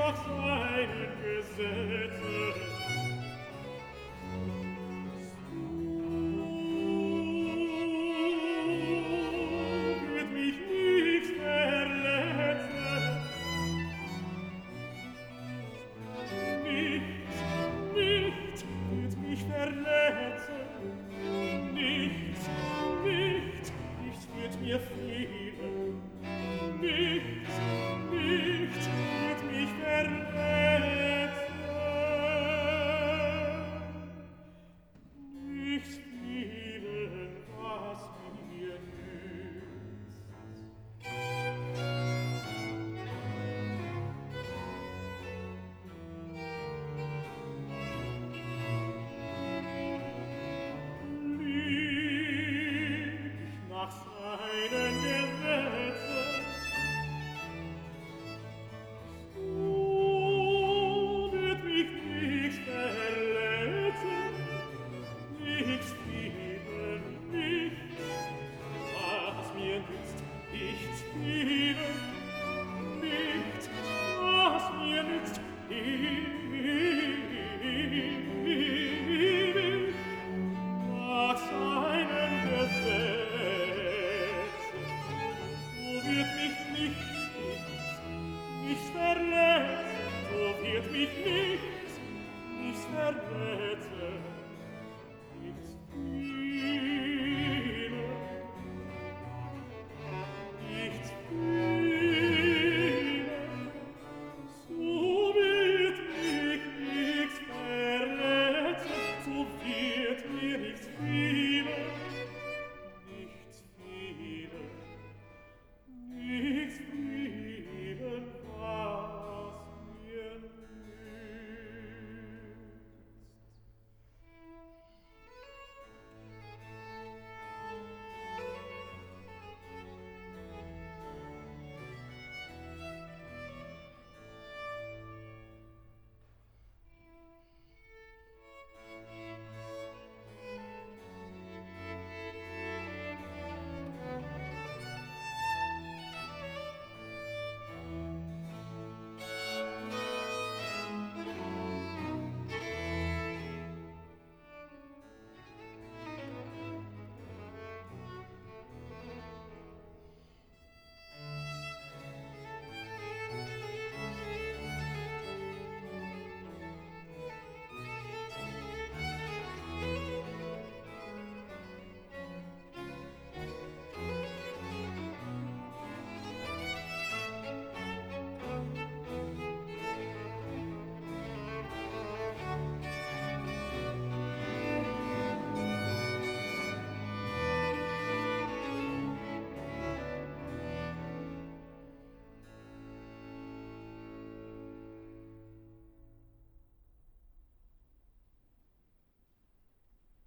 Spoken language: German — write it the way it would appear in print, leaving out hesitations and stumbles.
nach seinen Gesetzen. So wird mich nichts verletzen. Nichts wird mich verletzen. Nichts wird mir fehlen. Nichts wird mich verletzen. Nichts fehlen, was mir nützt. Nach seinen Gesetzen, so wird mich nichts verletzen, nichts fehlen, nichts, was mir nützt, nichts fehlen, nichts, was mir nützt, ewig, nach seinen Gesetzen. So wird mich nichts verletzen, so wird mich nichts verletzen.